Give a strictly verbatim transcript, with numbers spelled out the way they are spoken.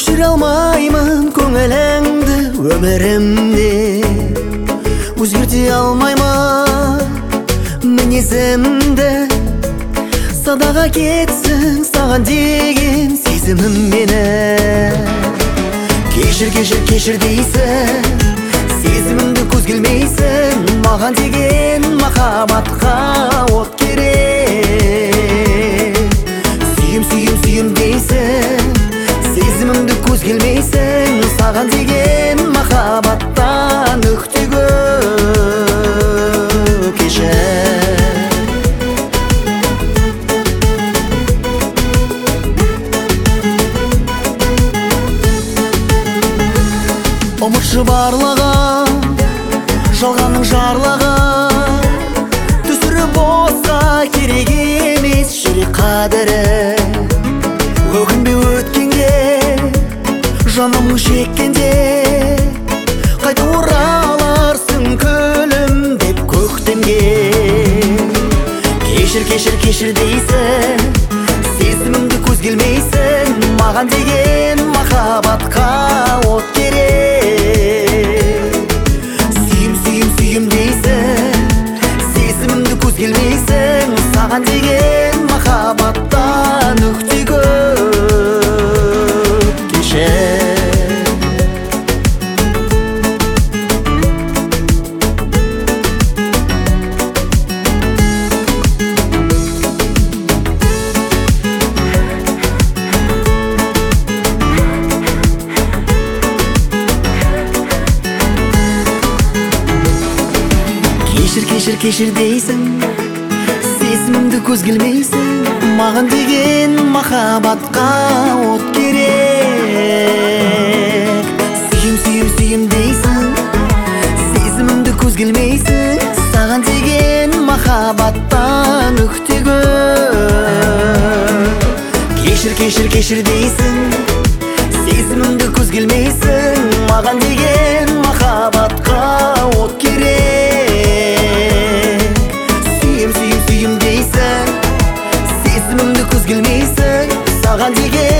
өшіре алмаймын көңіліңді өмірімде, өзгерте алмаймын мінезімді. Садаға кетсін саған деген сезімім мені. Кешір, кешір, кешір дейсің, сезімімді көз келмейсің. Маған деген махаббатқа от керек. Сүйім, сүйім, сүйім дейсің, сезімімді көз келмейсің. Саған деген махаббаттан өкте көп. Кешір. Ұмытшы барлығын, жалғанның жарлығын. Түсіріп болса керек емес жүрек қадірі. Өкінбе өткенге, жанымның шеккенде. Қайта ораларсың күлімдеп көктемге. Кешір, кешір, кешір дейсің, сезімімді көз келмейсің. Маған деген махаббатқа от керек. Сүйім, сүйім, сүйім дейсің, сезімімді көз келмейсің. Саған деген махаббаттан өкте көп. Кешір. Кешір, кешір, кешір дейсің, сезімімді көз келмейсің. Маған деген махаббатқа от керек. Сүйім, сүйім, сүйім дейсің, сезімімді көз келмейсің. Саған деген махаббаттан өкте көп. Кешір, кешір, кешір дейсің, сезімімді көз келмейсің. Маған деген махаббатқа от керек. Сүйім, сүйім, сүйім дейсің, сезімімді көз келмейсің. Саған деген